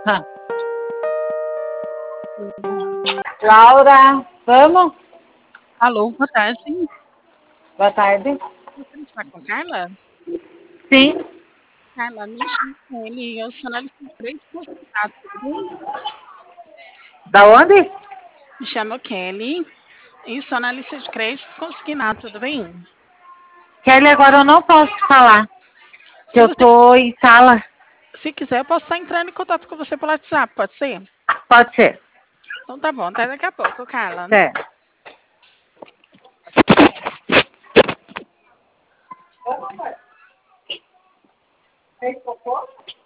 Ah. Laura, vamos? Alô, boa tarde. Boa tarde. Você está com Carla? Sim. Carla, me chama ele, eu sou analista de crédito consignado, tudo bem? Da onde? Me chamo Kelly e sou analista de crédito consignado, tudo bem? Kelly, agora eu não posso te falar, que Se eu você tô em sala. se quiser, eu posso estar entrando em contato com você pelo WhatsApp, pode ser? Pode ser. Então tá bom, até daqui a pouco, Carla. Certo. Fez cocô?